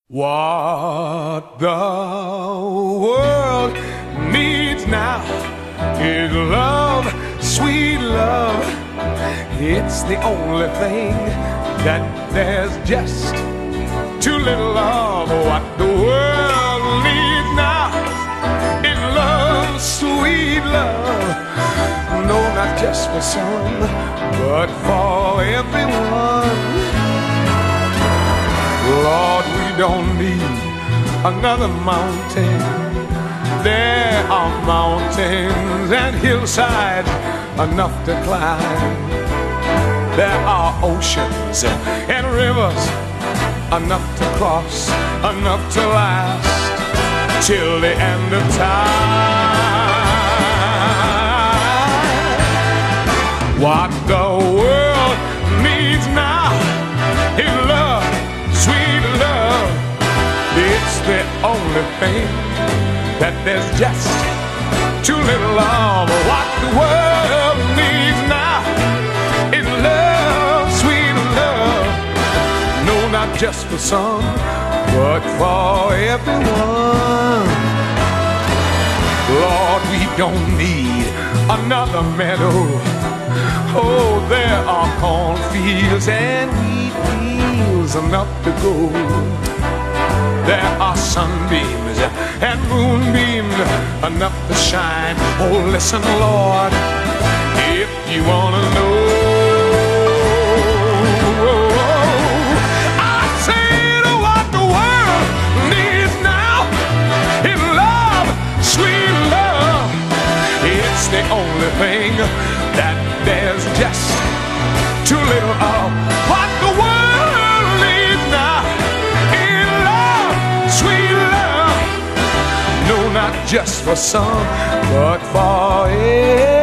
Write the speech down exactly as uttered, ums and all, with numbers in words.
What the world needs now is love, sweet love. It's the only thing that there's just too little of. What the world needs now is love, sweet love. No, not just for some, but for everyone. Lord, we don't need another mountain. There are mountains and hillsides enough to climb. There are oceans and rivers enough to cross, enough to last till the end of time. What the world needs now is love, sweet love. It's the only thing that there's just too little of. What the world needs now is love, sweet love. No, not just for some, but for everyone. Lord, we don't need another meadow. Oh, there are cornfields and wheat fields enough to go. There are sunbeams and moonbeams enough to shine. Oh, listen, Lord, if you wanna know, I said what the world needs now is love, sweet love. It's the only thing that there's just too little of. What the world needs now is love, sweet love. No, not just for some, but for everyone.